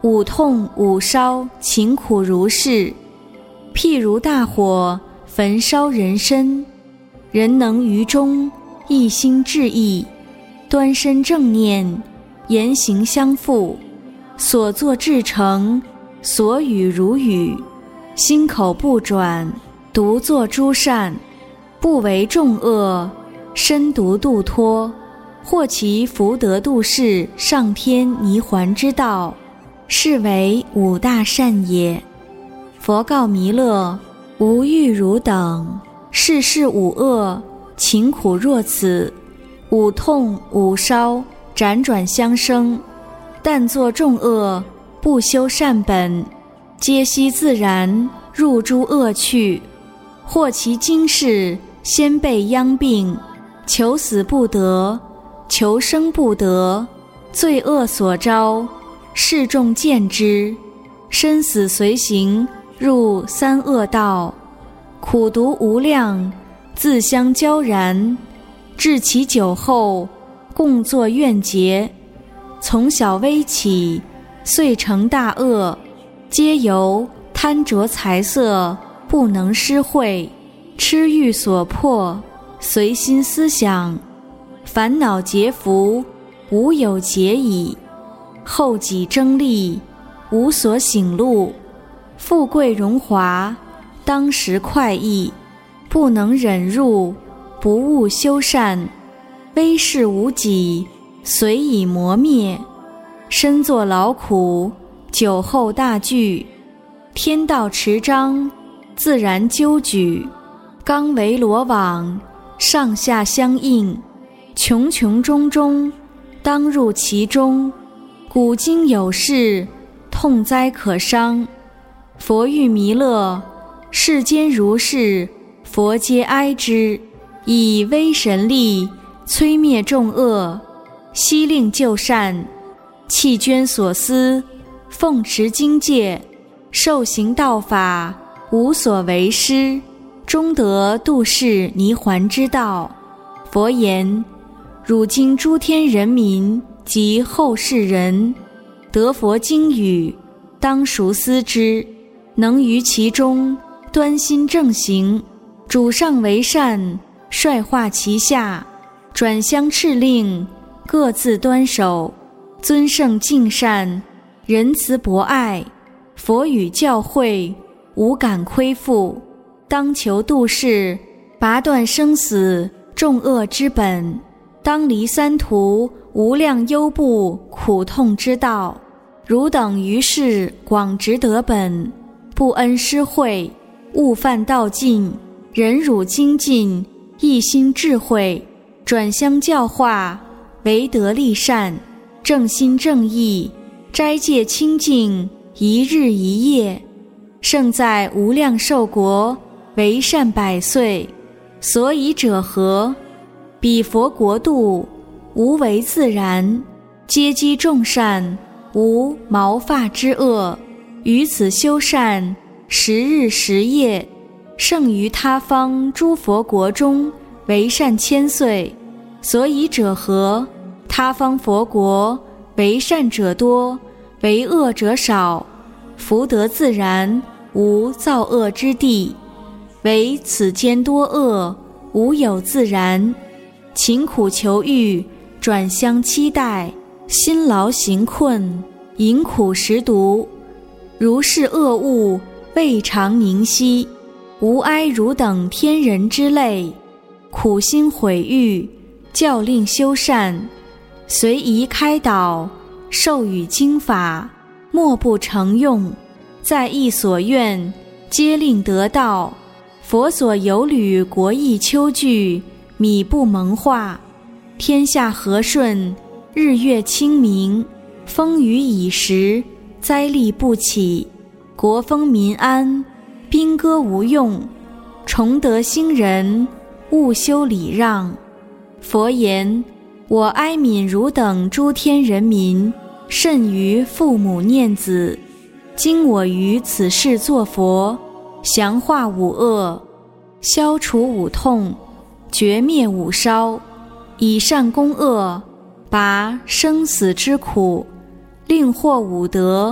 五痛五烧，勤苦如是。譬如大火焚烧人身，人能于中一心致意，端身正念，言行相符，所作至诚，所语如语，心口不转，独作诸善，不为众恶，身独度脱，或其福德度世上天泥环之道，是为五大善也。佛告弥勒：无欲汝等，世事五恶，勤苦若此，五痛五烧，辗转相生，但作众恶，不修善本，皆悉自然入诸恶趣。或其今世先被殃病，求死不得，求生不得，罪恶所招，示众见之，生死随行，入三恶道，苦毒无量，自相交然，至其久后，共作怨结，从小微起，遂成大恶，皆由贪着财色，不能施惠，痴欲所迫，随心思想，烦恼结伏，无有解矣。后己争利，无所醒路，富贵荣华，当时快意，不能忍入，不务修善，威势无己，随以磨灭，身作劳苦，久后大惧，天道持章，自然纠举，刚为罗网，上下相应，穷穷中中，当入其中，古今有事，痛哉可伤。佛欲弥勒，世间如是，佛皆哀之，以威神力摧灭众恶，悉令就善，弃捐所思，奉持经戒，受行道法，无所为师，终得度世泥环之道。佛言：汝今诸天人民及后世人，得佛经语，当熟思之，能于其中端心正行，主上为善，率化其下，转相敕令，各自端守，尊圣敬善，仁慈博爱，佛语教诲，无敢亏负，当求度世，拔断生死众恶之本，当离三途无量忧怖苦痛之道。汝等于是广执德本，不恩施惠，勿犯道尽，忍辱精进，一心智慧，转相教化，为德利善，正心正义，斋戒清净，一日一夜，胜在无量寿国，为善百岁。所以者何？彼佛国度，无为自然，皆积众善，无毛发之恶，于此修善，时日时夜，胜于他方诸佛国中，为善千岁。所以者何？他方佛国，为善者多，为恶者少，福德自然，无造恶之地，唯此间多恶，无有自然，勤苦求欲，转相期待，辛劳行困，饮苦食毒，如是恶物，未尝宁息。无哀汝等天人之类，苦心毁誉，教令修善，随宜开导，授予经法，莫不成用，在意所愿，皆令得道。佛所有履国邑丘具，米不蒙化，天下和顺，日月清明，风雨已时，灾厉不起，国风民安，兵戈无用，崇德兴仁，勿修礼让。佛言：我哀悯汝等诸天人民，甚于父母念子，今我于此世作佛，降化五恶，消除五痛，绝灭五烧，以善攻恶，拔生死之苦，令获五德，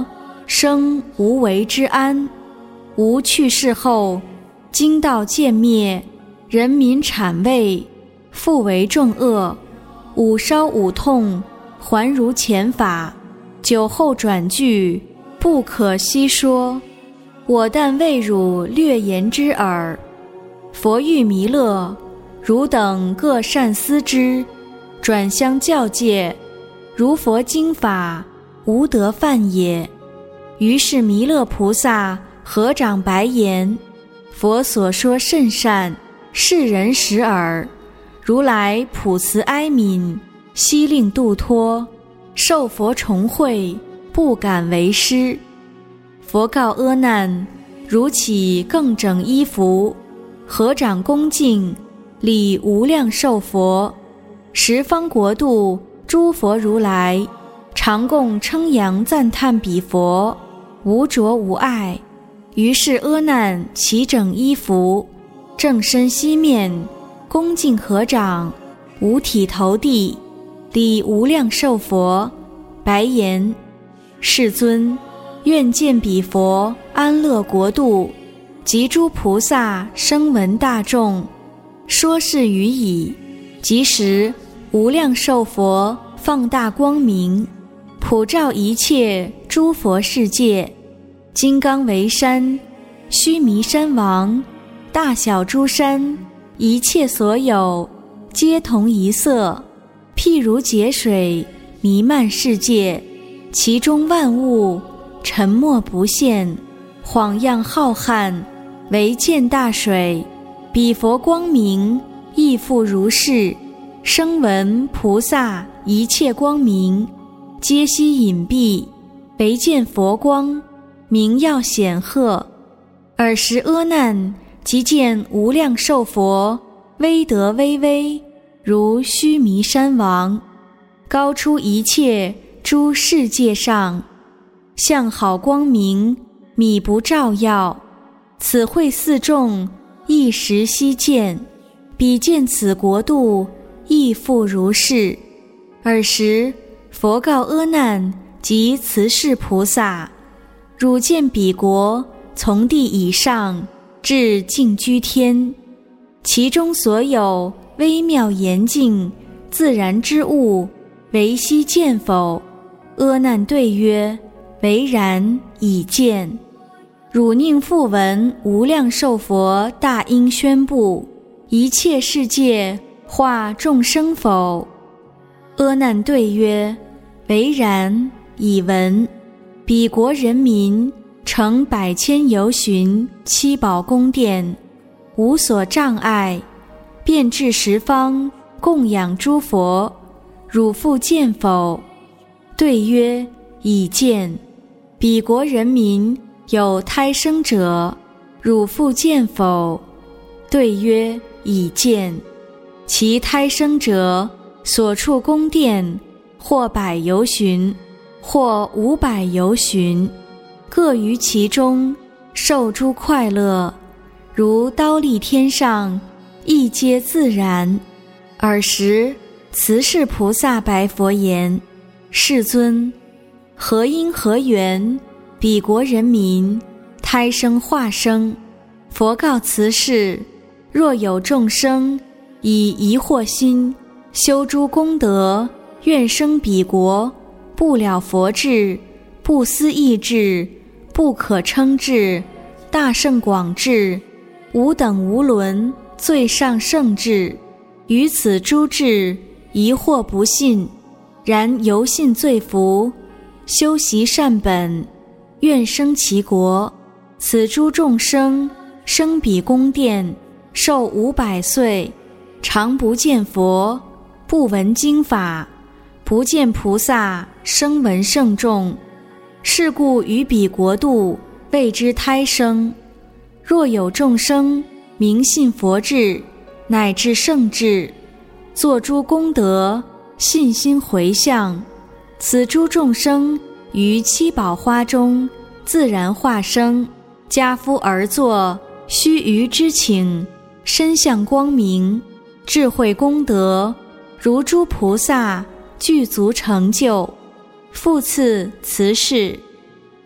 生无为之安。吾去世后，经道渐灭，人民谄畏，复为众恶。吾烧吾痛，还如前法。久后转句，不可悉说。我但为汝略言之耳。佛欲弥勒，汝等各善思之，转相教戒，如佛经法，无得犯也。于是弥勒菩萨合掌白言：佛所说甚善，世人识耳。如来普慈哀悯，悉令度脱，受佛重会，不敢为师。佛告阿难：如起更整衣服，合掌恭敬，礼无量寿佛。十方国度诸佛如来，常共称扬赞叹彼佛，无着无碍。于是阿难齐整衣服，正身西面，恭敬合掌，五体投地，礼无量寿佛，白言：世尊，愿见彼佛安乐国度，及诸菩萨声闻大众，说是语已。即时无量寿佛放大光明，普照一切诸佛世界。金刚为山，须弥山王，大小诸山，一切所有，皆同一色，譬如劫水，弥漫世界。其中万物沉没不现，晃漾浩瀚，唯见大水。彼佛光明亦复如是。声闻菩萨一切光明，皆悉隐蔽，唯见佛光，明耀显赫。尔时阿难即见无量寿佛，威德巍巍，如须弥山王，高出一切诸世界上，相好光明，米不照耀。此会四众，一时悉见，彼见此国度，亦复如是。尔时佛告阿难及慈氏菩萨：汝见彼国，从地以上至净居天，其中所有微妙严净自然之物，唯悉见否？阿难对曰：唯然，已见。汝宁复闻无量寿佛大音宣布，一切世界化众生否？阿难对曰：唯然，已闻。彼国人民成百千由旬七宝宫殿，无所障碍，遍至十方，供养诸佛。汝复见否？对曰：已见。彼国人民有胎生者，汝复见否？对曰：已见。其胎生者所处宫殿，或100由旬，或500由旬，各于其中，受诸快乐，如忉利天上，亦皆自然。尔时慈氏菩萨白佛言：世尊，何因何缘，彼国人民胎生化生？佛告慈氏：若有众生以疑惑心修诸功德，愿生彼国，不了佛智，不思议智，不可称智，大圣广智，无等无伦，最上圣智。于此诸智疑惑不信，然犹信罪福，修习善本，愿生其国。此诸众生生彼宫殿，寿500岁，常不见佛，不闻经法，不见菩萨声闻圣众。是故于彼国度谓之胎生。若有众生明信佛智，乃至圣智，作诸功德，信心回向，此诸众生于七宝花中自然化生，家夫而坐，须臾之请，身相光明，智慧功德，如诸菩萨具足成就。复次慈氏，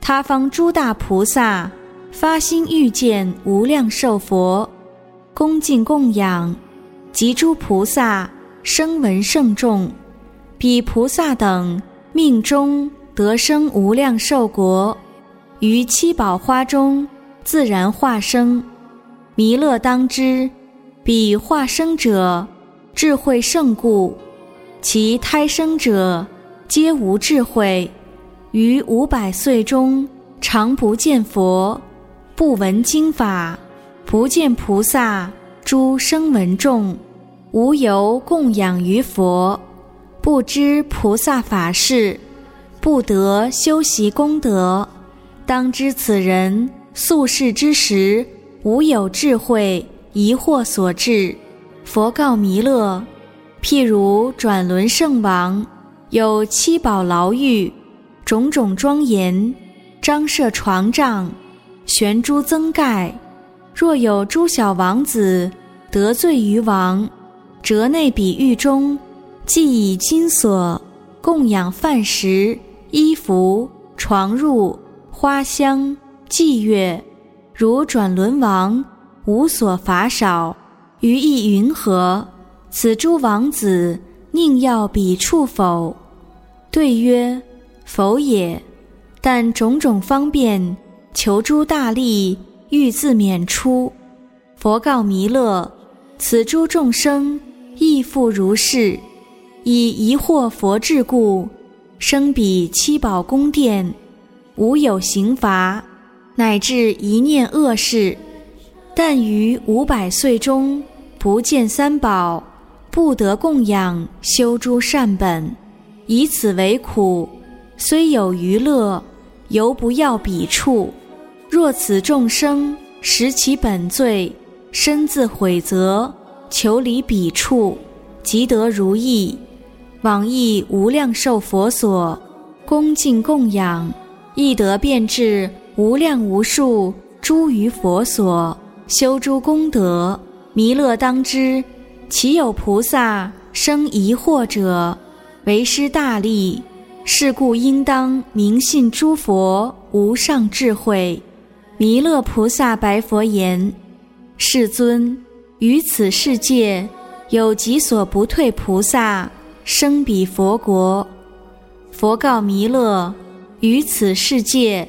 他方诸大菩萨发心欲见无量寿佛，恭敬供养，及诸菩萨声闻圣众，彼菩萨等命中得生无量寿国，于七宝花中自然化生。弥勒当知，彼化生者智慧胜故，其胎生者皆无智慧，于500岁中常不见佛，不闻经法，不见菩萨诸声闻众，无由供养于佛，不知菩萨法事，不得修习功德。当知此人宿世之时无有智慧，疑惑所致。佛告弥勒，譬如转轮圣王，有七宝牢狱，种种庄严，张设床帐，悬诸增盖。若有诸小王子得罪于王，折内比狱中，既以金锁供养饭食、衣服、床褥、花香、伎乐，如转轮王无所乏少，于意云何？此诸王子宁要彼处否？对曰：否也。但种种方便，求诸大利，欲自免出。佛告弥勒：此诸众生亦复如是，以疑惑佛智故，生彼七宝宫殿，无有刑罚，乃至一念恶事。但于500岁中不见三宝，不得供养修诸善本，以此为苦，虽有余乐，犹不要彼处。若此众生识其本罪，身自悔责，求离彼处，即得如意，往诣无量寿佛所，恭敬供养，亦得遍至无量无数诸于佛所，修诸功德。弥勒当知，其有菩萨生疑惑者，为师大利。是故应当明信诸佛无上智慧。弥勒菩萨白佛言：世尊，于此世界有几所不退菩萨生彼佛国。佛告弥勒：于此世界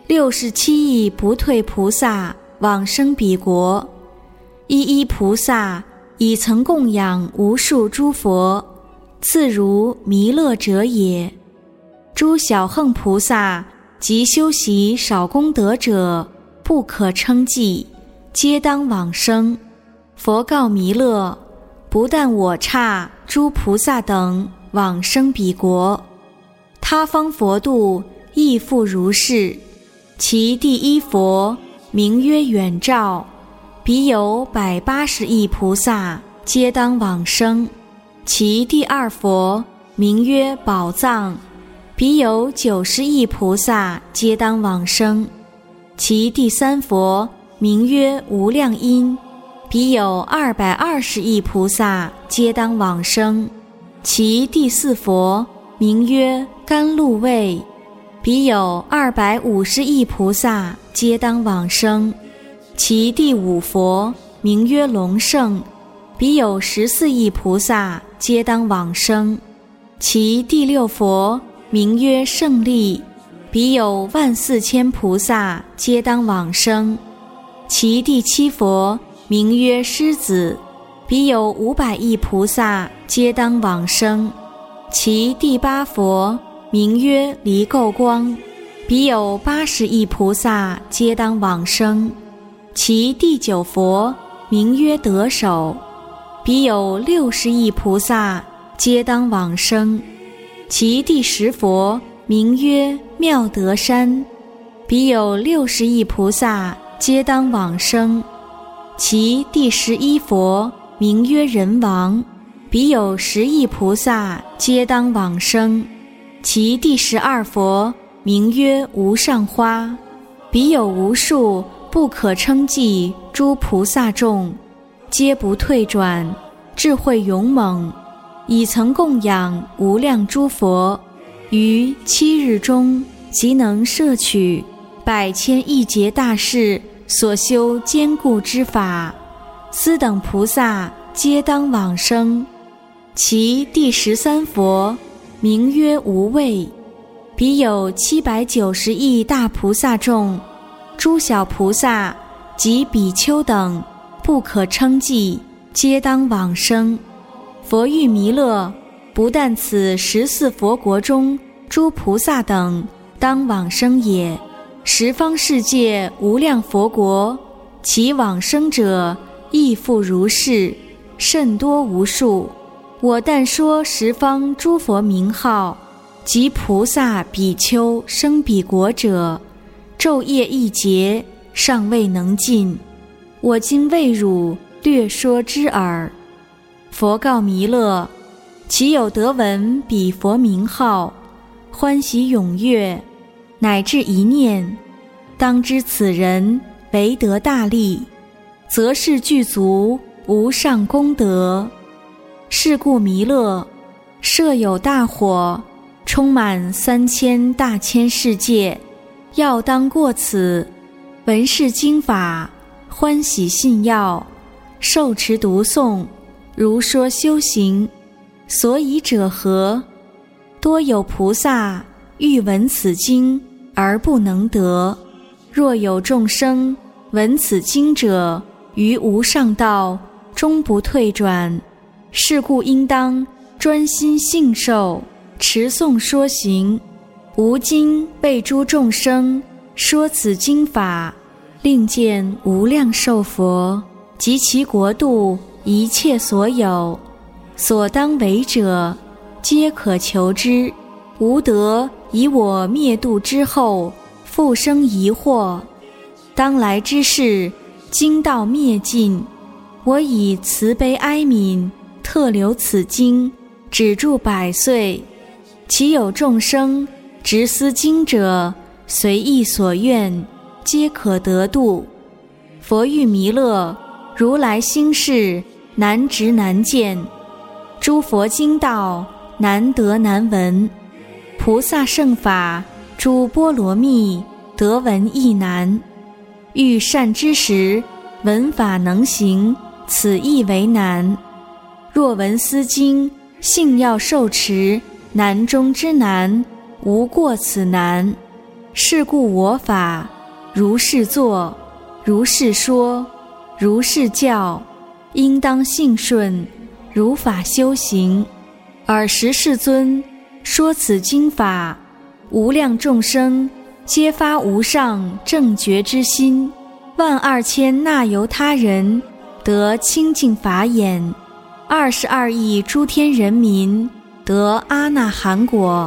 67亿不退菩萨往生彼国，一一菩萨已曾供养无数诸佛，次如弥勒者也。诸小横菩萨及修习少功德者，不可称计，皆当往生。佛告弥勒：不但我刹诸菩萨等往生彼国，他方佛度亦复如是。其第一佛名曰远照，彼有180亿菩萨，皆当往生。其第二佛名曰宝藏，彼有90亿菩萨，皆当往生。其第三佛名曰无量音，彼有220亿菩萨，皆当往生。其第四佛名曰甘露味，彼有250亿菩萨，皆当往生。其第五佛名曰龙胜，彼有14亿菩萨，皆当往生。其第六佛名曰胜利，彼有14000菩萨，皆当往生。其第七佛名曰狮子，彼有500亿菩萨，皆当往生。其第八佛名曰离垢光，彼有80亿菩萨，皆当往生。其第九佛名曰得手，彼有60亿菩萨，皆当往生。其第十佛名曰妙德山，彼有60亿菩萨，皆当往生。其第11佛名曰人王，彼有10亿菩萨，皆当往生。其第12佛名曰无上花，彼有无数不可称计诸菩萨众，皆不退转，智慧勇猛，已曾供养无量诸佛，于7日中即能摄取百千亿劫大士所修坚固之法，斯等菩萨皆当往生。其第13佛名曰无畏，彼有790亿大菩萨众，诸小菩萨及比丘等不可称计，皆当往生。佛欲弥勒不但此14佛国中诸菩萨等当往生也，十方世界无量佛国，其往生者亦复如是，甚多无数。我但说十方诸佛名号及菩萨比丘生彼国者，昼夜一劫尚未能尽，我今为汝略说之耳。佛告弥勒：其有得闻彼佛名号，欢喜踊跃，乃至一念，当知此人为得大利，则是具足无上功德。是故弥勒设有大火，充满3000大千世界，要当过此，闻是经法，欢喜信要，受持读诵，如说修行。所以者何？多有菩萨欲闻此经而不能得，若有众生闻此经者，于无上道终不退转。是故应当专心信受，持诵说行。吾今为诸众生说此经法，令见无量寿佛及其国度一切所有，所当为者，皆可求之，无得以我灭度之后复生疑惑。当来之事，经道灭尽，我以慈悲哀悯特留此经，止住100岁。其有众生执思经者，随意所愿，皆可得度。佛欲弥勒，如来心事难执难见，诸佛经道难得难闻，菩萨圣法诸波罗蜜得闻亦难。欲善知识，闻法能行，此亦为难。若闻思经，信要受持，难中之难，无过此难。是故我法如是作，如是说，如是教，应当信顺，如法修行。尔时世尊说此经法，无量众生皆发无上正觉之心，12000那由他人得清净法眼，22亿诸天人民得阿那含果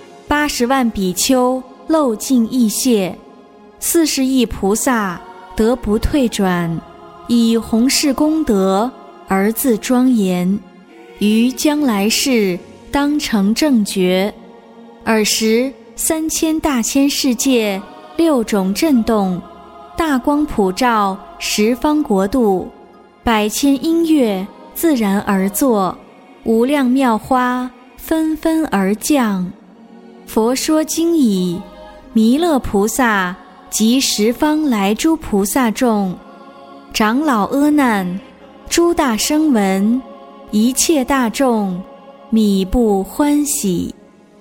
，80万比丘漏尽异谢，40亿菩萨得不退转，以弘誓功德而自庄严，于将来世当成正觉。尔时3000大千世界6种震动，大光普照十方国度，100千音乐自然而作，无量妙花纷纷而降。佛说经已，弥勒菩萨及十方来诸菩萨众，长老阿难，诸大声闻，一切大众靡不欢喜。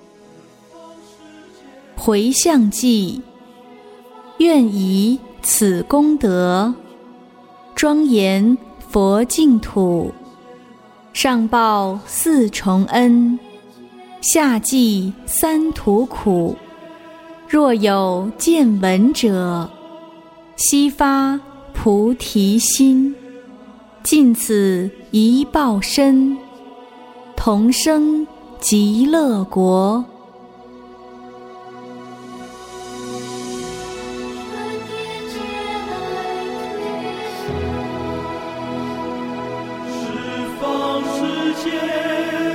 回向偈：愿以此功德，庄严佛净土，上报4重恩，下济3途苦。若有见闻者，悉发菩提心，尽此一报身，同生极乐国。 十方世界